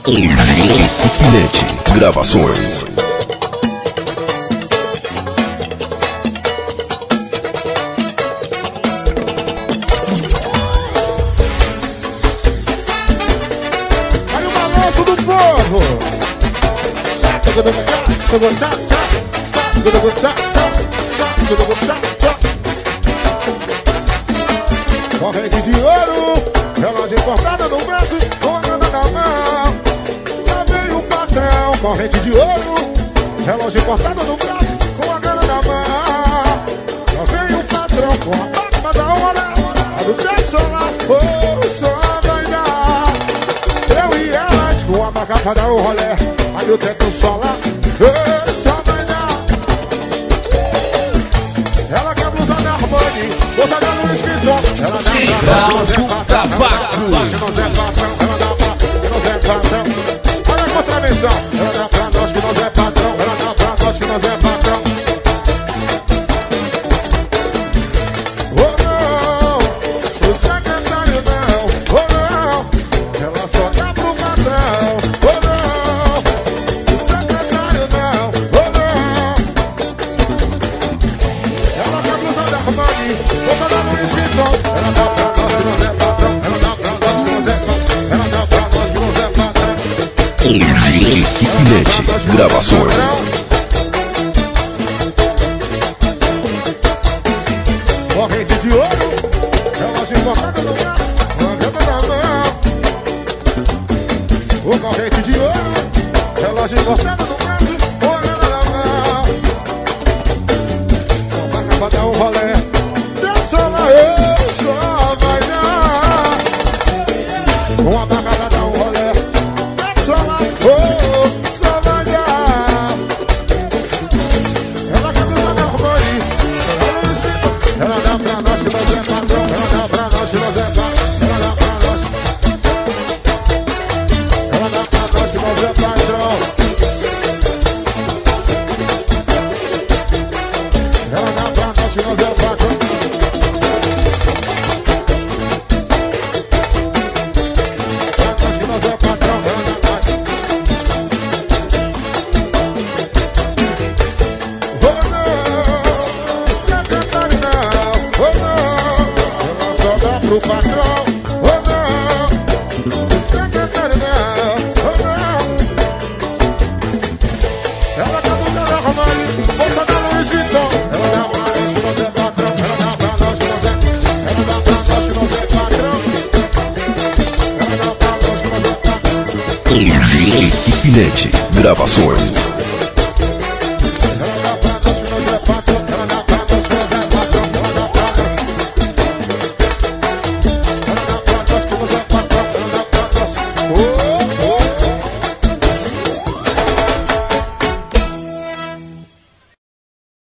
Pinete Gravações. Olha o balanço do povo. Corrente de ouro, relógio importado no braço, com a grana na mão. Lá vem o patrão, corrente de ouro, relógio importado no braço, com a grana na mão. Lá vem o patrão, com a máquina da hora, a do teto solar, oh, só vai dar. Eu e elas, com a marca pra dar o rolé, a do teto solar, oh, só vai dar. Ela quer blusa da Armani, blusa da Louis Vuitton. Ela dá pra nós, não é patrão. Nós é patrão, ela dá pra nós é patrão. Olha a contravenção. Ela dá pra nós que nós é patrão. Ela dá pra nós que nós é patrão. Oh não, o secretário não. Oh não, ela só dá pro patrão. Oh não, o secretário não. Oh não. Ela quer blusa da Armani, blusa da Louis Vuitton. Ela dá pra nós que nós é patrão. Ela dá pra nós que nós é patrão. Ela dá pra nós que nós é patrão. Pinete Gravações. Corrente de ouro, relógio importado no braço, mandando na mão. O corrente de ouro, relógio importado no braço, mandando na mão. Só vai acabar dar um rolé, dança lá, eu só vai dar. Com a vaca vai dar um rolé, dança lá, oh, só vai dar. Ela quer blusa da Armani, ela dá pra nós que nós é patrão. Ela dá pra nós que nós é patrão. Ela dá pra nós. Ela dá pra nós que nós é patrão. Ela dá pra nós que nós é patrão. Pra nós que nós é patrão. Ela dá pra nós. Oh não, secretário não. Oh não, ela só dá pro patrão. Oh não, o secretário não. Oh não, ela tá blusa da Armani, bolsa da Louis Vuitton. Ela dá pra nós que nós é patrão. Ela dá pra nós que nós é. Ela dá pra nós que nós é patrão. Ela dá pra nós que nós é patrão. Pinete Gravações.